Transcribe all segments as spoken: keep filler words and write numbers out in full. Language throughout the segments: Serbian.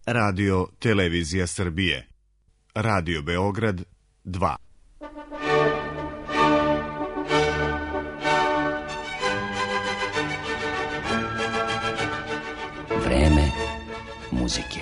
Radio Televizija Srbije, Radio Beograd dva. Vreme muzike.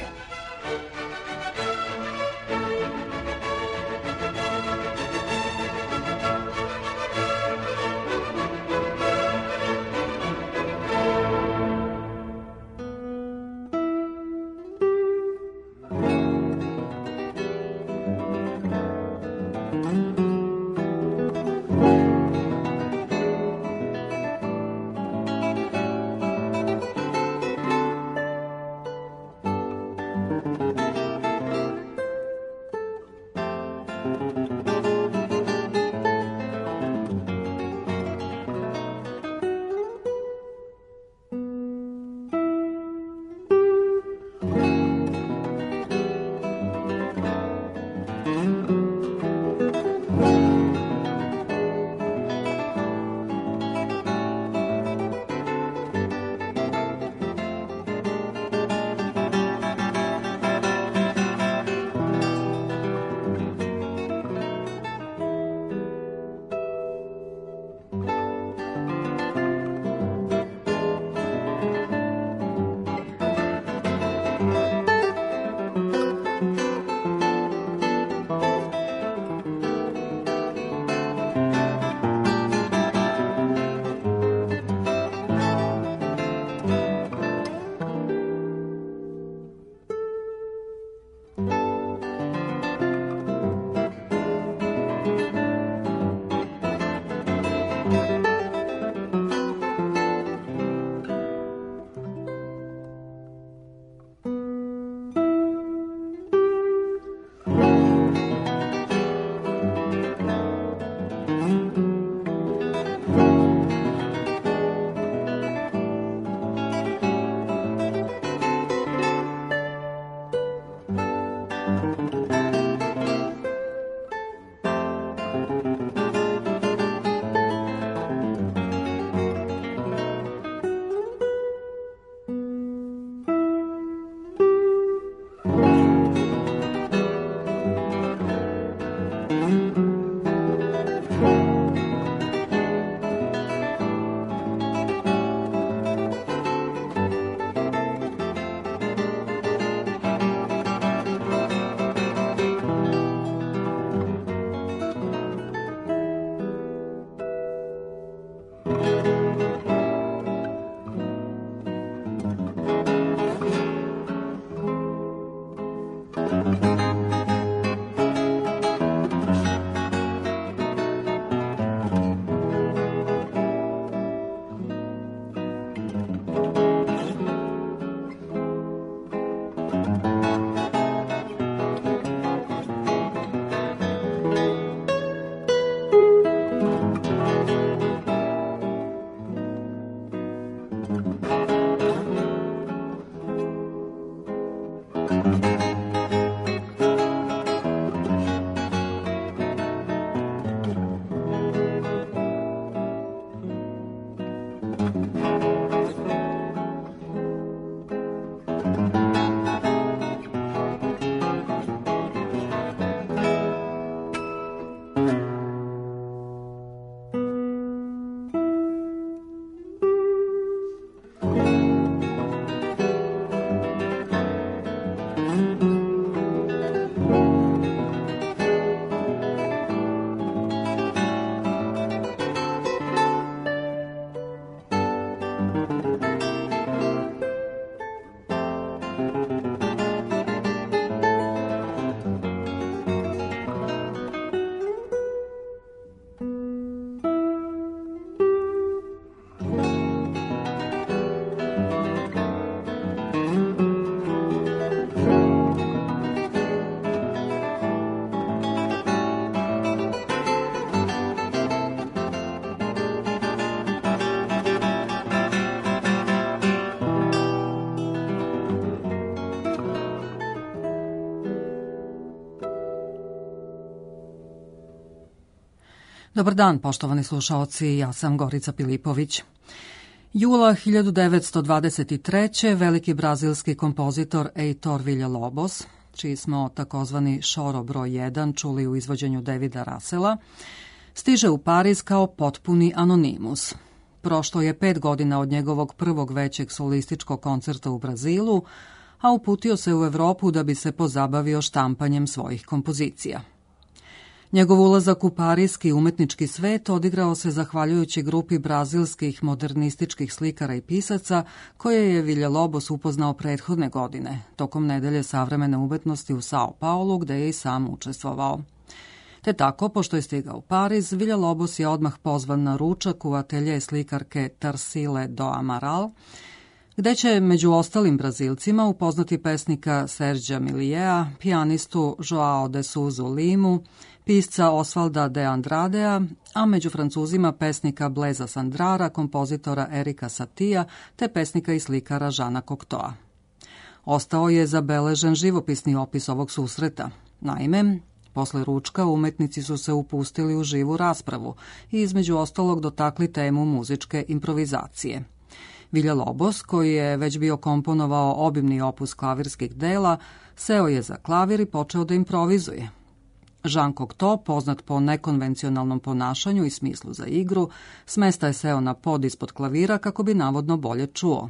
Dobar dan, poštovani slušaoci, ja sam Gorica Pilipović. Jula hiljadu devetsto dvadeset treće. veliki brazilski kompozitor Heitor Villa-Lobos, čiji smo takozvani Šoro broj jedan čuli u izvođenju Davida Russella, stiže u Pariz kao potpuni anonimus. Prošlo je pet godina od njegovog prvog većeg solističkog koncerta u Brazilu, a uputio se u Evropu da bi se pozabavio štampanjem svojih kompozicija. Njegov ulazak u parijski umetnički svet odigrao se zahvaljujući grupi brazilskih modernističkih slikara i pisaca koje je Villa-Lobos upoznao prethodne godine, tokom nedelje savremene umetnosti u Sao Paulu, gde je i sam učestvovao. Te tako, pošto je stigao u Pariz, Villa-Lobos je odmah pozvan na ručak u atelje slikarke Tarsile do Amaral, gde će među ostalim Brazilcima upoznati pesnika Serđa Milijea, pijanistu Joao de Souza Limu, pisca Osvalda de Andradea, a među Francuzima pesnika Blaisa Sandrara, kompozitora Erika Satija te pesnika i slikara Žana Cocteau. Ostao je zabeležen živopisni opis ovog susreta. Naime, posle ručka umetnici su se upustili u živu raspravu i između ostalog dotakli temu muzičke improvizacije. Villa-Lobos, koji je već bio komponovao obimni opus klavirskih dela, seo je za klavir i počeo da improvizuje. Jean Cocteau, poznat po nekonvencionalnom ponašanju i smislu za igru, smesta je seo na pod ispod klavira kako bi navodno bolje čuo.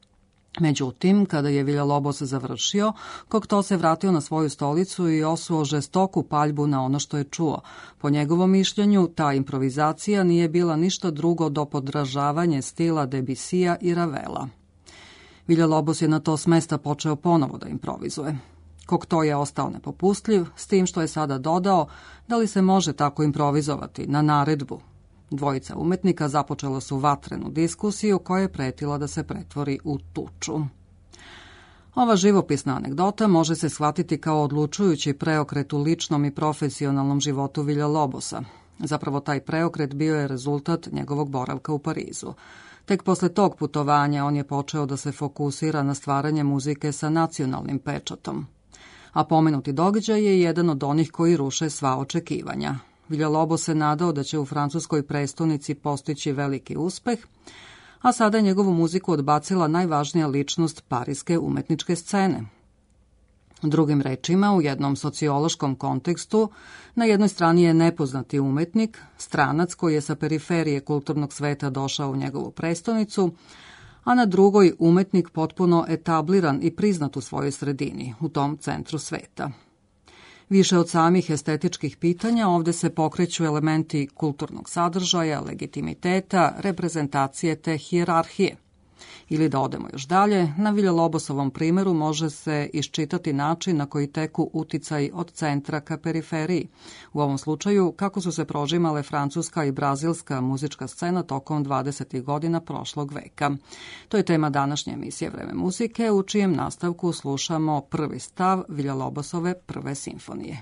Međutim, kada je Villa-Lobos završio, Cocteau se vratio na svoju stolicu i osuo žestoku paljbu na ono što je čuo. Po njegovom mišljenju, ta improvizacija nije bila ništa drugo do podražavanje stila Debussija i Ravela. Villa-Lobos je na to s mesta počeo ponovo da improvizuje. Cocteau je ostao nepopustljiv, s tim što je sada dodao da li se može tako improvizovati na naredbu. Dvojica umetnika započela su vatrenu diskusiju koja je pretila da se pretvori u tuču. Ova živopisna anegdota može se shvatiti kao odlučujući preokret u ličnom i profesionalnom životu Villa-Lobosa. Zapravo taj preokret bio je rezultat njegovog boravka u Parizu. Tek posle tog putovanja on je počeo da se fokusira na stvaranje muzike sa nacionalnim pečatom. A pomenuti događaj je jedan od onih koji ruše sva očekivanja. Villa-Lobos se nadao da će u francuskoj prestonici postići veliki uspeh, a sada je njegovu muziku odbacila najvažnija ličnost parijske umetničke scene. Drugim rečima, u jednom sociološkom kontekstu, na jednoj strani je nepoznati umetnik, stranac koji je sa periferije kulturnog sveta došao u njegovu prestonicu, a na drugoj umetnik potpuno etabliran i priznat u svojoj sredini, u tom centru sveta. Više od samih estetičkih pitanja ovde se pokreću elementi kulturnog sadržaja, legitimiteta, reprezentacije te hijerarhije. Ili da odemo još dalje, na Villa-Lobosovom primeru može se iščitati način na koji teku uticaj od centra ka periferiji. U ovom slučaju, kako su se prožimale francuska i brazilska muzička scena tokom dvadesetih godina prošlog veka. To je tema današnje emisije Vreme muzike, u čijem nastavku slušamo prvi stav Villa-Lobosove prve simfonije.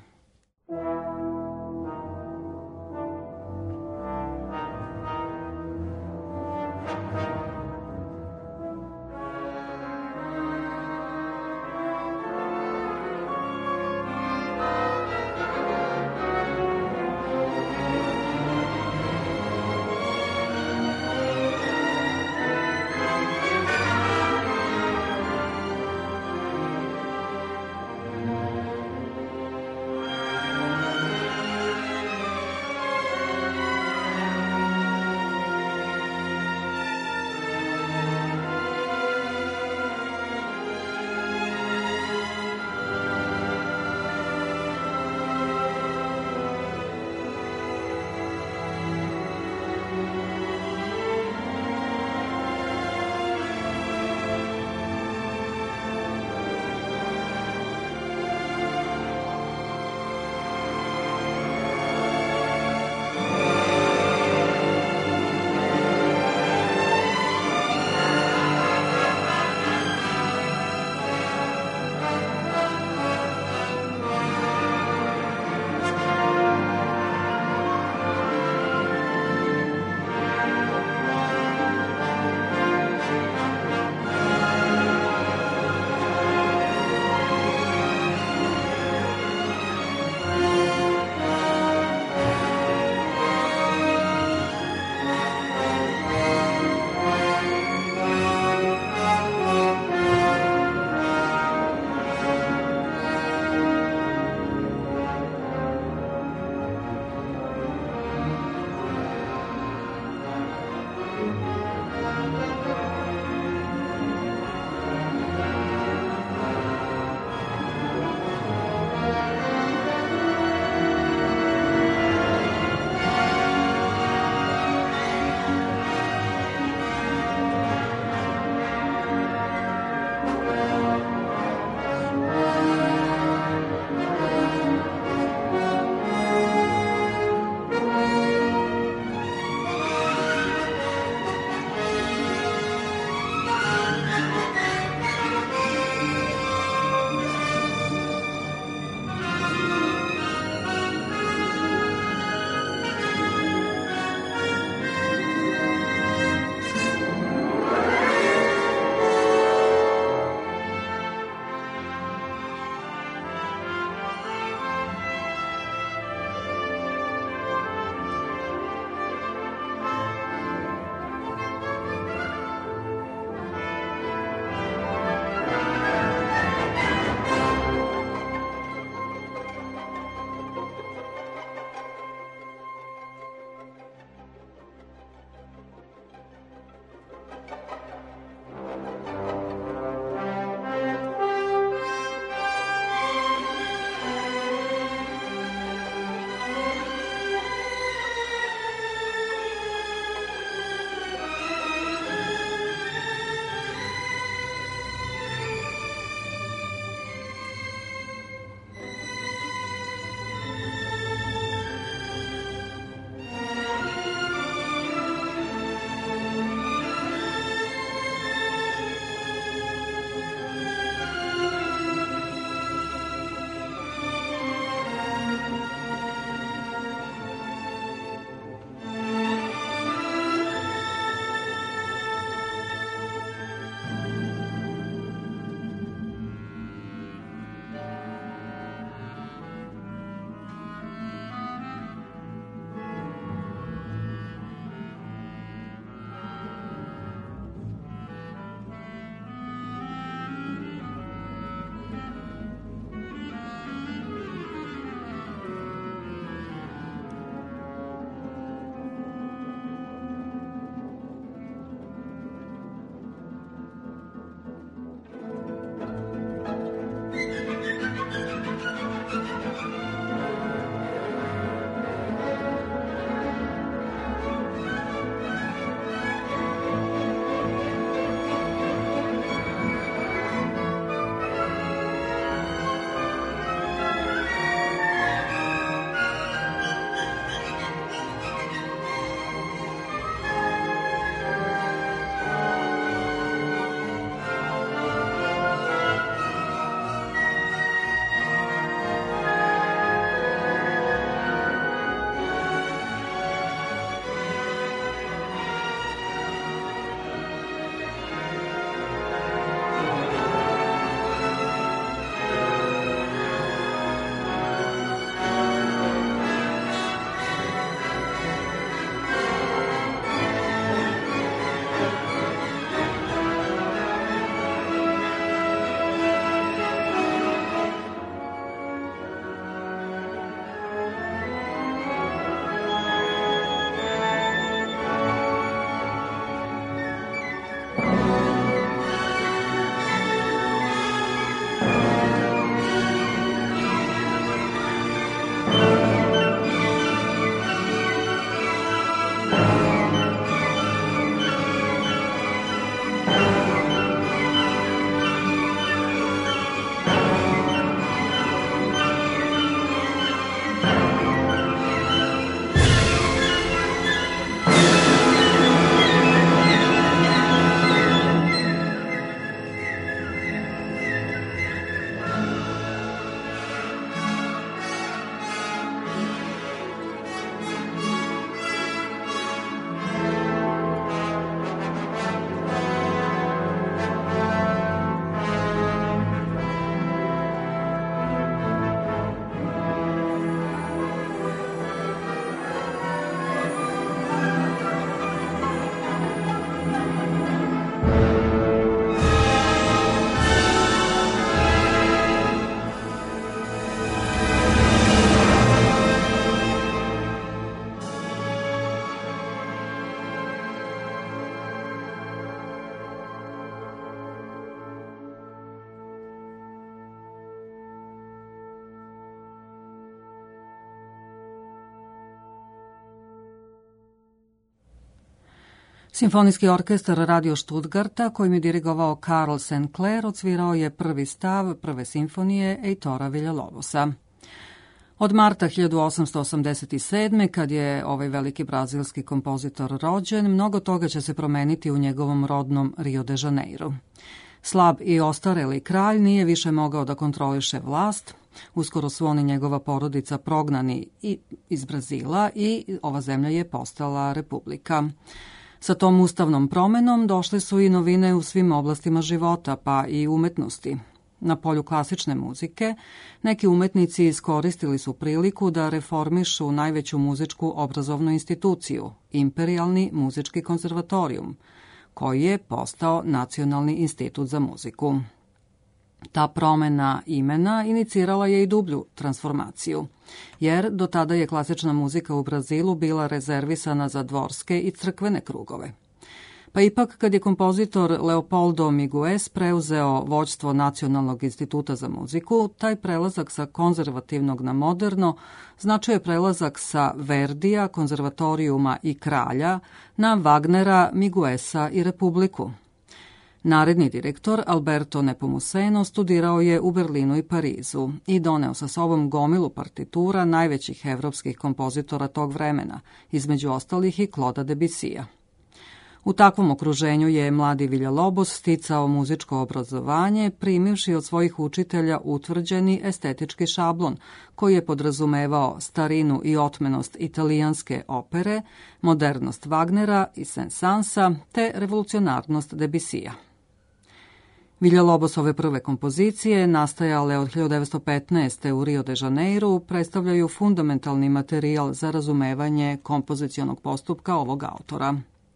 Simfonijski orkestar Radio Stuttgarta, kojim je dirigovao Karl Sinclair, odsvirao je prvi stav prve simfonije Heitora Villa-Lobosa. Od marta hiljadu osamsto osamdeset sedme. kad je ovaj veliki brazilski kompozitor rođen, mnogo toga će se promeniti u njegovom rodnom Rio de Janeiro. Slab i ostareli kralj nije više mogao da kontroliše vlast, uskoro su on i njegova porodica prognani i iz Brazila i ova zemlja je postala republika. Sa tom ustavnom promenom došle su i novine u svim oblastima života, pa i umetnosti. Na polju klasične muzike, neki umetnici iskoristili su priliku da reformišu najveću muzičku obrazovnu instituciju, Imperijalni muzički konzervatorijum, koji je postao Nacionalni institut za muziku. Ta promena imena inicirala je i dublju transformaciju, jer do tada je klasična muzika u Brazilu bila rezervisana za dvorske i crkvene krugove. Pa ipak, kad je kompozitor Leopoldo Migues preuzeo vođstvo Nacionalnog instituta za muziku, taj prelazak sa konzervativnog na moderno značio je prelazak sa Verdija, konzervatorijuma i kralja na Wagnera, Miguesa i Republiku. Naredni direktor, Alberto Nepomuceno, studirao je u Berlinu i Parizu i doneo sa sobom gomilu partitura najvećih evropskih kompozitora tog vremena, između ostalih i Claude Debussija. U takvom okruženju je mladi Villa-Lobos sticao muzičko obrazovanje, primivši od svojih učitelja utvrđeni estetički šablon, koji je podrazumevao starinu i otmenost italijanske opere, modernost Wagnera i Saint-Sansa, te revolucionarnost Debussija. Villa-Lobosove prve kompozicije, nastajale od hiljadu devetsto petnaeste. u Rio de Janeiru, predstavljaju fundamentalni materijal za razumevanje kompozicionog postupka ovog autora.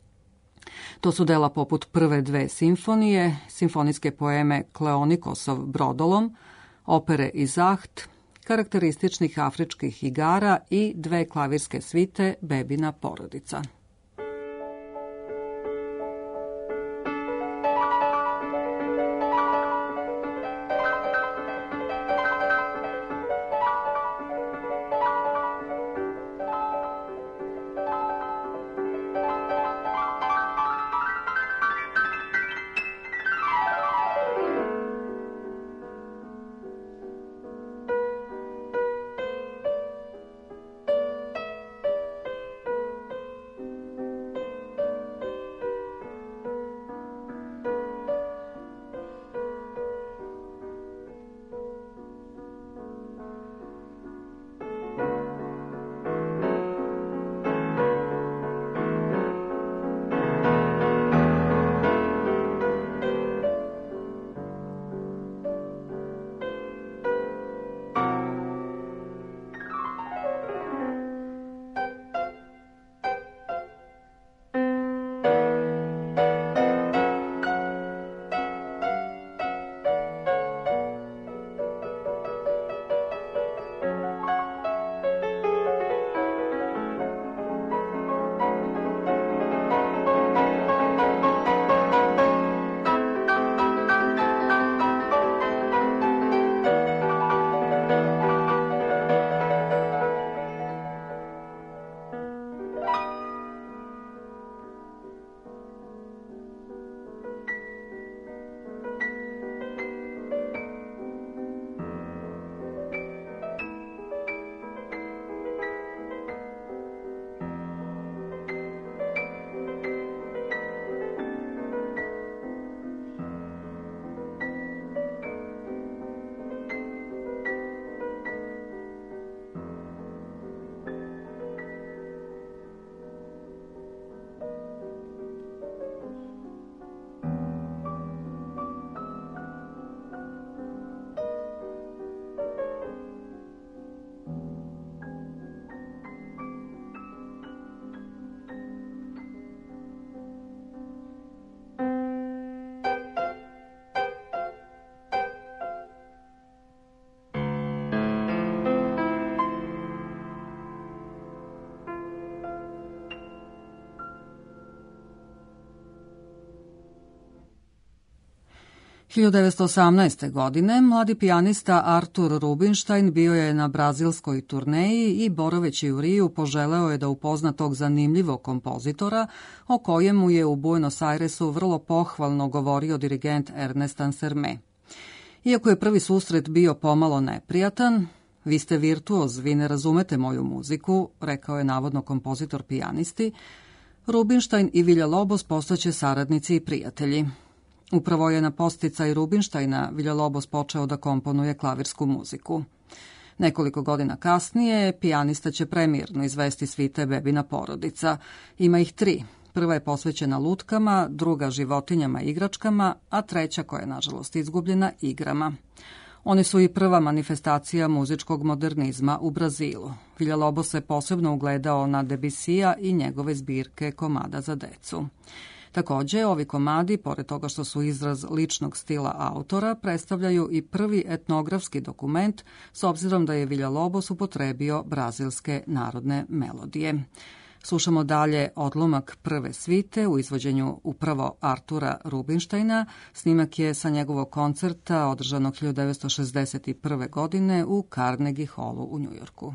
To su dela poput prve dve simfonije, simfonijske poeme Kleonikosov Brodolom, opere Izaht, karakterističnih afričkih igara i dve klavirske svite Bebina porodica. hiljadu devetsto osamnaeste. godine mladi pijanista Artur Rubinstein bio je na brazilskoj turneji i boraveći u Riju poželeo je da upozna tog zanimljivog kompozitora o kojemu je u Buenos Airesu vrlo pohvalno govorio dirigent Ernest Ansermet. Iako je prvi susret bio pomalo neprijatan, vi ste virtuoz, vi ne razumete moju muziku, rekao je navodno kompozitor pijanisti, Rubinstein i Villa-Lobos postaće saradnici i prijatelji. Upravo je na podsticaj Rubinsteina Villa-Lobos počeo da komponuje klavirsku muziku. Nekoliko godina kasnije pijanista će premirno izvesti svite Bebina porodica. Ima ih tri. Prva je posvećena lutkama, druga životinjama i igračkama, a treća, koja je nažalost izgubljena, igrama. Oni su i prva manifestacija muzičkog modernizma u Brazilu. Villa-Lobos se posebno ugledao na Debussija i njegove zbirke komada za decu. Takođe, ovi komadi, pored toga što su izraz ličnog stila autora, predstavljaju i prvi etnografski dokument, s obzirom da je Villa-Lobos upotrebio brazilske narodne melodije. Slušamo dalje odlomak prve svite u izvođenju upravo Artura Rubinsteina. Snimak je sa njegovog koncerta održanog hiljadu devetsto šezdeset prve. godine u Carnegie Hallu u Njujorku.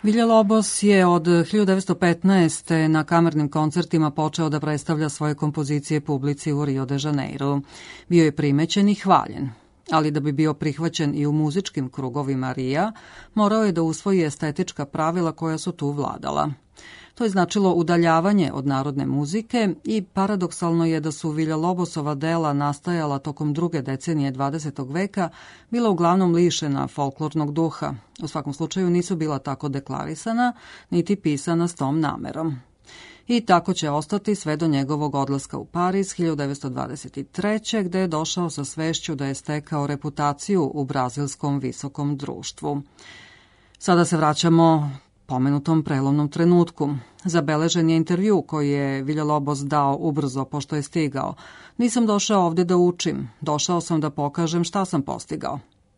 Villalobos je od hiljadu devetsto petnaeste. na kamernim koncertima počeo da predstavlja svoje kompozicije publici u Rio de Janeiro. Bio je primećen i hvaljen, ali da bi bio prihvaćen i u muzičkim krugovima Rija, morao je da usvoji estetička pravila koja su tu vladala. To je značilo udaljavanje od narodne muzike i paradoksalno je da su Villalobosova dela nastajala tokom druge decenije dvadesetog veka bila uglavnom lišena folklornog duha. U svakom slučaju nisu bila tako deklarisana, niti pisana s tom namerom. I tako će ostati sve do njegovog odlaska u Pariz hiljadu devetsto dvadeset treće. gde je došao sa svešću da je stekao reputaciju u brazilskom visokom društvu. Sada se vraćamo pomenutom prelomnom trenutku. Zabeležen je intervju koji je Villalobos dao ubrzo pošto je stigao. Nisam došao ovde da učim, došao sam da pokažem šta sam postigao.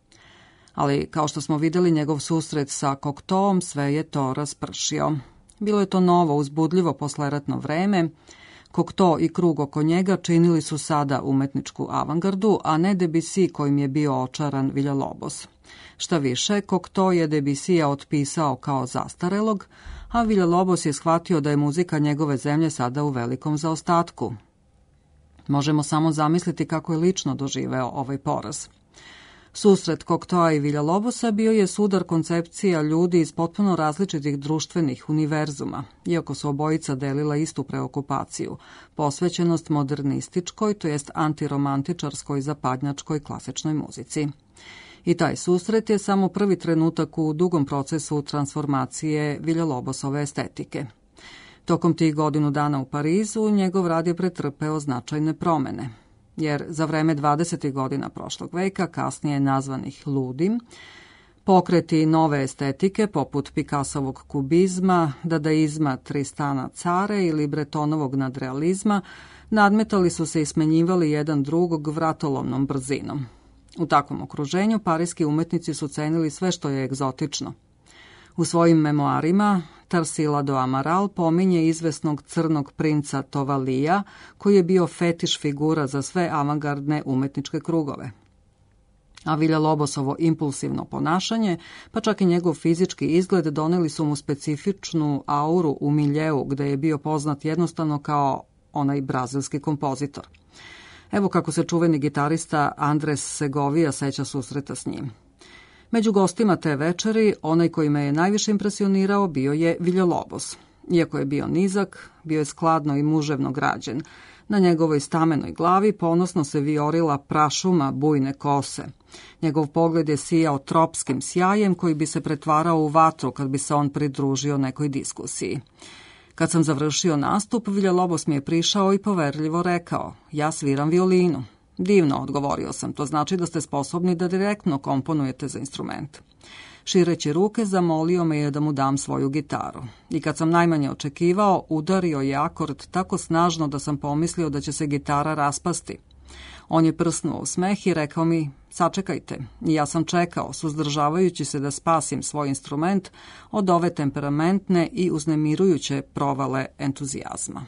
Ali, kao što smo videli, njegov susret sa Cocteauom sve je to raspršio. Bilo je to novo, uzbudljivo posleratno vreme. Cocteau i krug oko njega činili su sada umetničku avangardu, a ne Debussy kojim je bio očaran Villalobos. Šta više, Cocteau je Debussija otpisao kao zastarelog, a Villalobos je shvatio da je muzika njegove zemlje sada u velikom zaostatku. Možemo samo zamisliti kako je lično doživeo ovaj poraz. Susret Cocteaua i Villalobosa bio je sudar koncepcija ljudi iz potpuno različitih društvenih univerzuma, iako su obojica delila istu preokupaciju, posvećenost modernističkoj, to jest antiromantičarskoj zapadnjačkoj klasičnoj muzici. I taj susret je samo prvi trenutak u dugom procesu transformacije Villalobosove estetike. Tokom tih godinu dana u Parizu njegov rad je pretrpeo značajne promene, jer za vreme dvadesetih godina prošlog veka, kasnije nazvanih ludim, pokreti nove estetike poput Picassovog kubizma, dadaizma Tristana Care ili Bretonovog nadrealizma nadmetali su se i smenjivali jedan drugog vratolomnom brzinom. U takvom okruženju parijski umetnici su cenili sve što je egzotično. U svojim memoarima Tarsila do Amaral pominje izvesnog crnog princa Tovalija, koji je bio fetiš figura za sve avangardne umetničke krugove. A Villalobosovo impulsivno ponašanje, pa čak i njegov fizički izgled, doneli su mu specifičnu auru u miljeu, gde je bio poznat jednostavno kao onaj brazilski kompozitor. Evo kako se čuveni gitarista Andres Segovia seća susreta s njim. Među gostima te večeri, onaj koji me je najviše impresionirao bio je Villalobos. Iako je bio nizak, bio je skladno i muževno građen. Na njegovoj stamenoj glavi ponosno se viorila prašuma bujne kose. Njegov pogled je sijao tropskim sjajem koji bi se pretvarao u vatru kad bi se on pridružio nekoj diskusiji. Kad sam završio nastup, Villalobos mi je prišao i poverljivo rekao: ja sviram violinu. Divno, odgovorio sam, to znači da ste sposobni da direktno komponujete za instrument. Šireći ruke, zamolio me je da mu dam svoju gitaru. I kad sam najmanje očekivao, udario je akord tako snažno da sam pomislio da će se gitara raspasti. On je prsnuo u smeh i rekao mi: sačekajte. I ja sam čekao, suzdržavajući se da spasim svoj instrument od ove temperamentne i uznemirujuće provale entuzijazma.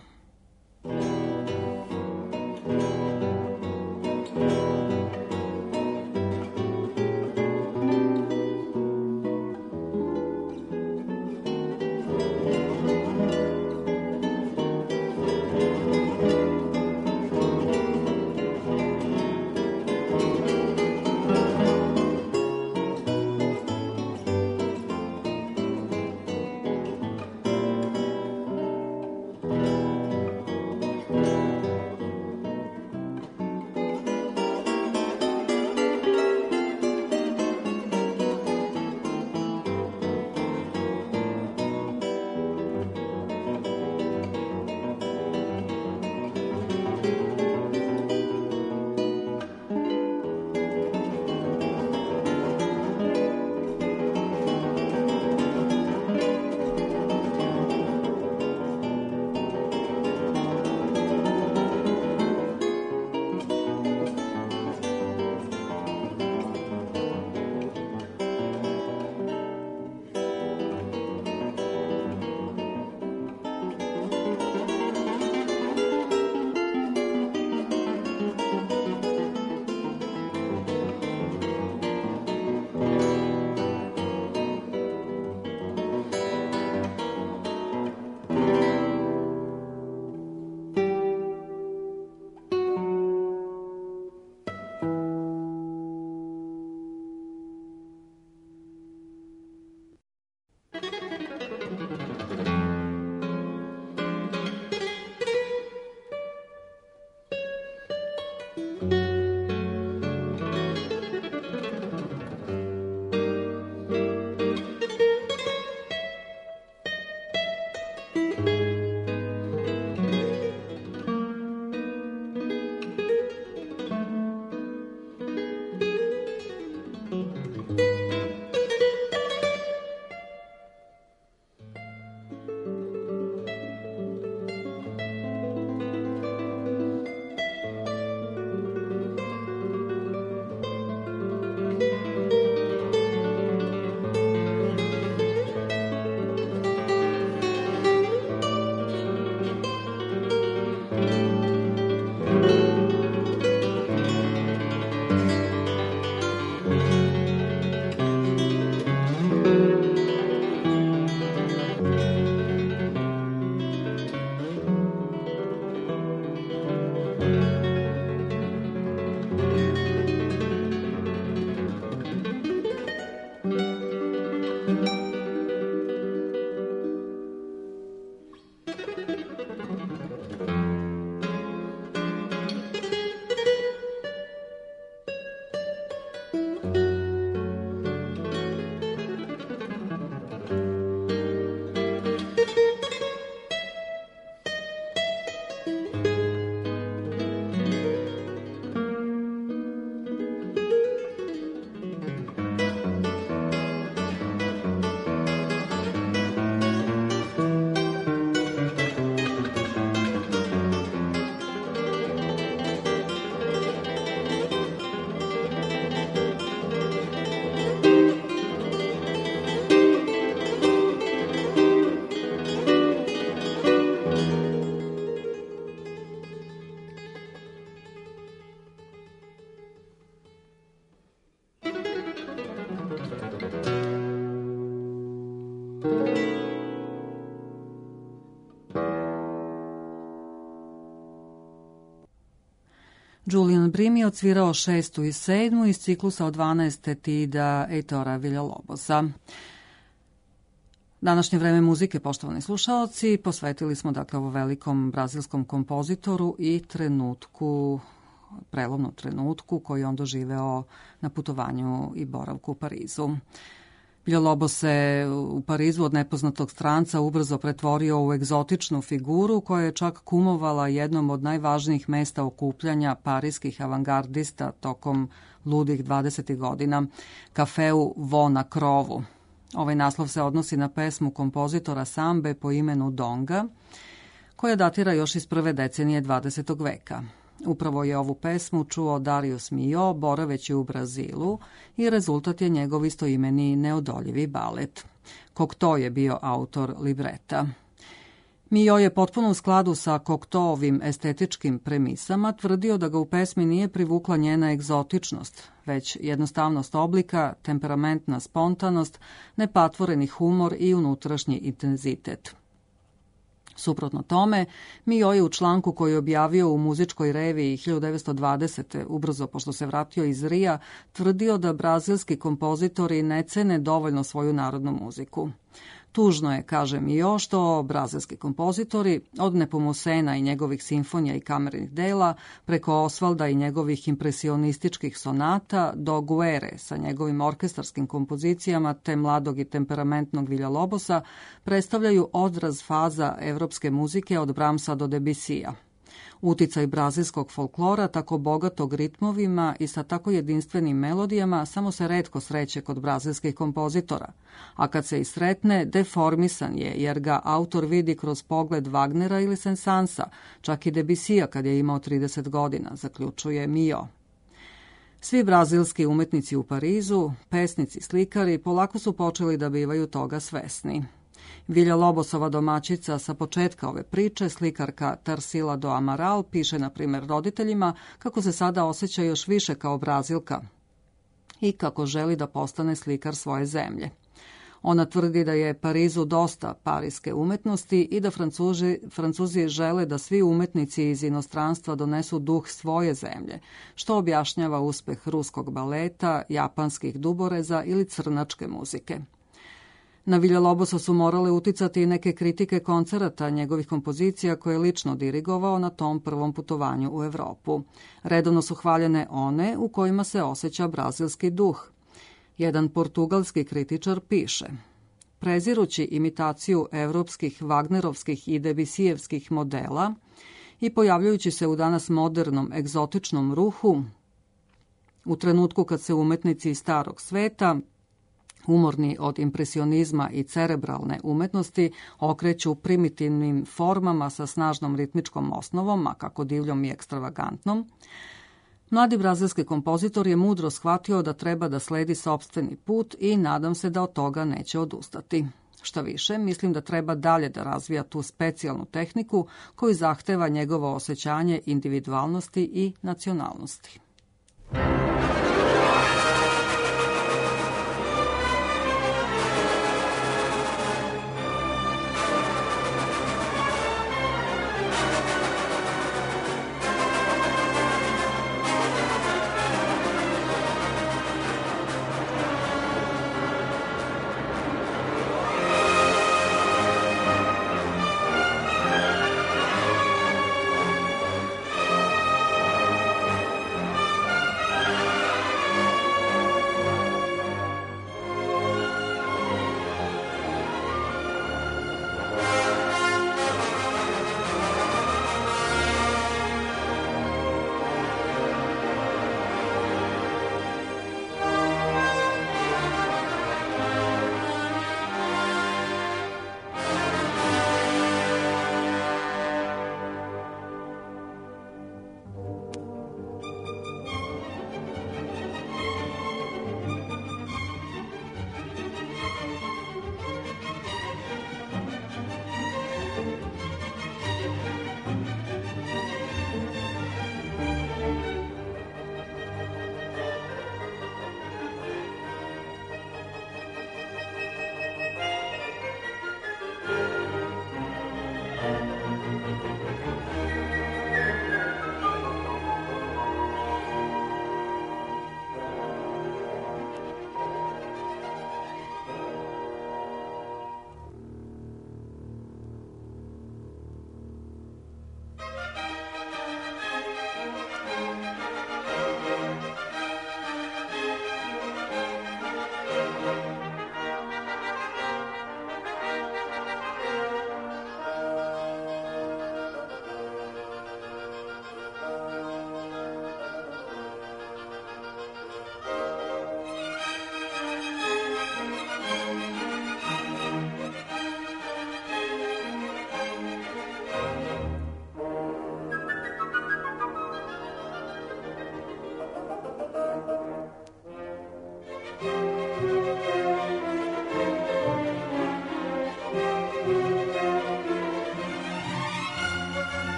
Julian Brim je odsvirao šestu i sedmu iz ciklusa od dvanaest etida Heitora Villa-Lobosa. Današnje vreme muzike, poštovani slušaoci, posvetili smo dakle ovo velikom brazilskom kompozitoru i trenutku, prelomnom trenutku koji on doživeo na putovanju i boravku u Parizu. Villa-Lobos se u Parizu od nepoznatog stranca ubrzo pretvorio u egzotičnu figuru koja je čak kumovala jednom od najvažnijih mesta okupljanja parijskih avangardista tokom ludih dvadesetih godina, kafeu Vo na krovu. Ovaj naslov se odnosi na pesmu kompozitora sambe po imenu Donga, koja datira još iz prve decenije dvadesetog veka. Upravo je ovu pesmu čuo Darius Milhaud boraveći u Brazilu i rezultat je njegov istoimeni neodoljivi balet. Cocteau je bio autor libreta. Milhaud je potpuno u skladu sa Cocteauovim estetičkim premisama tvrdio da ga u pesmi nije privukla njena egzotičnost, već jednostavnost oblika, temperamentna spontanost, nepatvoreni humor i unutrašnji intenzitet. Suprotno tome, Milhaud je u članku koji je objavio u muzičkoj reviji hiljadu devetsto dvadesete. ubrzo pošto se vratio iz Rija, tvrdio da brazilski kompozitori ne cene dovoljno svoju narodnu muziku. Tužno je, kaže Milhaud, što brazilski kompozitori, od Nepomucena i njegovih simfonija i kamernih dela, preko Osvalda i njegovih impresionističkih sonata, do Guere sa njegovim orkestarskim kompozicijama te mladog i temperamentnog Villa-Lobosa, predstavljaju odraz faza evropske muzike od Brahmsa do Debussija. Uticaj brazilskog folklora, tako bogatog ritmovima i sa tako jedinstvenim melodijama, samo se retko sreće kod brazilskih kompozitora, a kad se i sretne, deformisan je, jer ga autor vidi kroz pogled Wagnera ili Saint-Saënsa, čak i Debussija kad je imao trideset godina, zaključuje Milhaud. Svi brazilski umetnici u Parizu, pesnici, slikari, polako su počeli da bivaju toga svesni. Villa-Lobosova domaćica sa početka ove priče, slikarka Tarsila do Amaral, piše na primjer roditeljima kako se sada osjeća još više kao Brazilka i kako želi da postane slikar svoje zemlje. Ona tvrdi da je Parizu dosta parijske umetnosti i da Francuzi, Francuzi žele da svi umetnici iz inostranstva donesu duh svoje zemlje, što objašnjava uspeh ruskog baleta, japanskih duboreza ili crnačke muzike. Na Villa-Lobosa su morale uticati i neke kritike koncerata njegovih kompozicija koje je lično dirigovao na tom prvom putovanju u Evropu. Redovno su hvaljene one u kojima se osjeća brazilski duh. Jedan portugalski kritičar piše: prezirući imitaciju evropskih, Wagnerovskih i Debussijevskih modela i pojavljujući se u danas modernom, egzotičnom ruhu, u trenutku kad se umetnici iz starog sveta, umorni od impresionizma i cerebralne umetnosti, okreću primitivnim formama sa snažnom ritmičkom osnovom, a kako divljom i ekstravagantnom, mladi brazilski kompozitor je mudro shvatio da treba da sledi sopstveni put i nadam se da od toga neće odustati. Šta više, mislim da treba dalje da razvija tu specijalnu tehniku koju zahteva njegovo osjećanje individualnosti i nacionalnosti.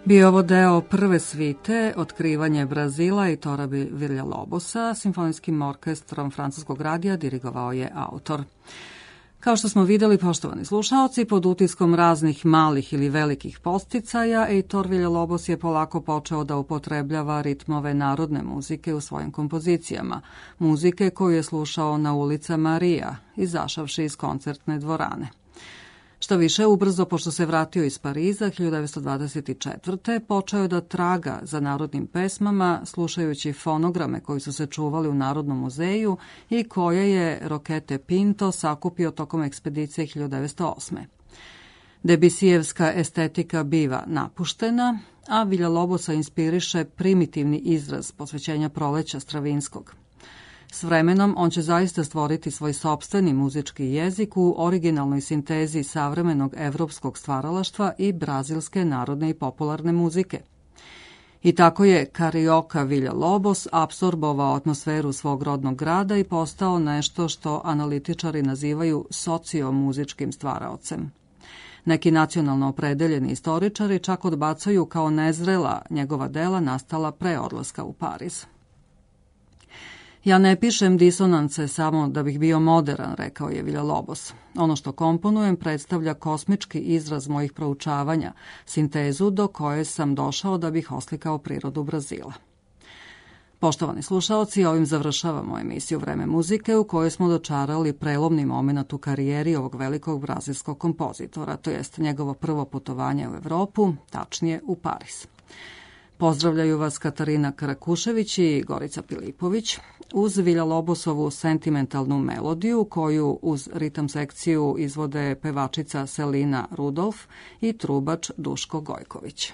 Bio ovo deo prve svite Otkrivanje Brazila i Tora Villalobos-a, simfonijskim orkestrom francuskog radija dirigovao je autor. Kao što smo videli, poštovani slušaoci, pod utiskom raznih malih ili velikih podsticaja, Heitor Villa-Lobos je polako počeo da upotrebljava ritmove narodne muzike u svojim kompozicijama, muzike koju je slušao na ulicama Rija, izašavši iz koncertne dvorane. Što više, ubrzo, pošto se vratio iz Pariza hiljadu devetsto dvadeset četvrte. počeo je da traga za narodnim pesmama, slušajući fonograme koji su se čuvali u Narodnom muzeju i koje je Roquete Pinto sakupio tokom ekspedicije hiljadu devetsto osme. Debusijevska estetika biva napuštena, a Villa-Lobosa inspiriše primitivni izraz posvećenja proleća Stravinskog. S vremenom on će zaista stvoriti svoj sopstveni muzički jezik u originalnoj sintezi savremenog evropskog stvaralaštva i brazilske narodne i popularne muzike. I tako je Carioca Villa-Lobos apsorbovao atmosferu svog rodnog grada i postao nešto što analitičari nazivaju sociomuzičkim stvaraocem. Neki nacionalno opredeljeni istoričari čak odbacaju kao nezrela njegova dela nastala pre odlaska u Pariz. Ja ne pišem disonance samo da bih bio modern, rekao je Villa-Lobos. Ono što komponujem predstavlja kosmički izraz mojih proučavanja, sintezu do koje sam došao da bih oslikao prirodu Brazila. Poštovani slušaoci, ovim završavamo emisiju Vreme muzike u kojoj smo dočarali prelomni moment u karijeri ovog velikog brazilskog kompozitora, to jest njegovo prvo putovanje u Evropu, tačnije u Pariz. Pozdravljaju vas Katarina Karakušević i Gorica Pilipović uz Villa-Lobosovu sentimentalnu melodiju koju uz ritam sekciju izvode pevačica Selina Rudolf i trubač Duško Gojković.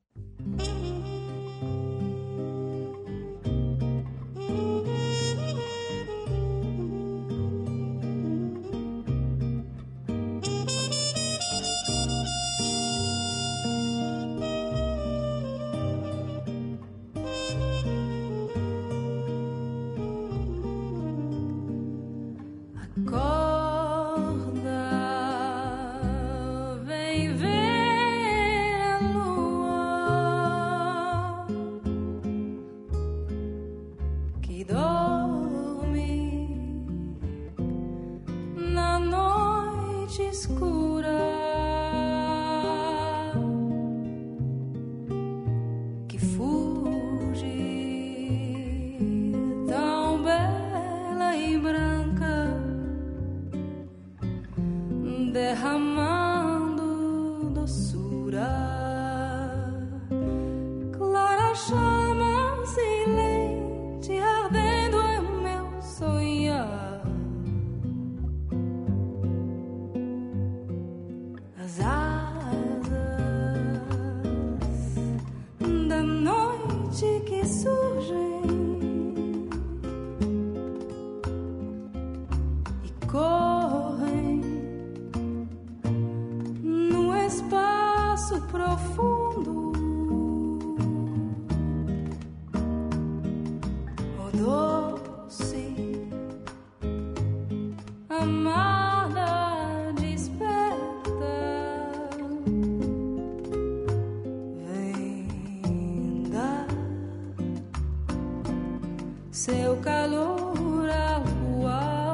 Seu calor ao luar.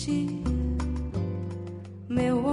ti, meu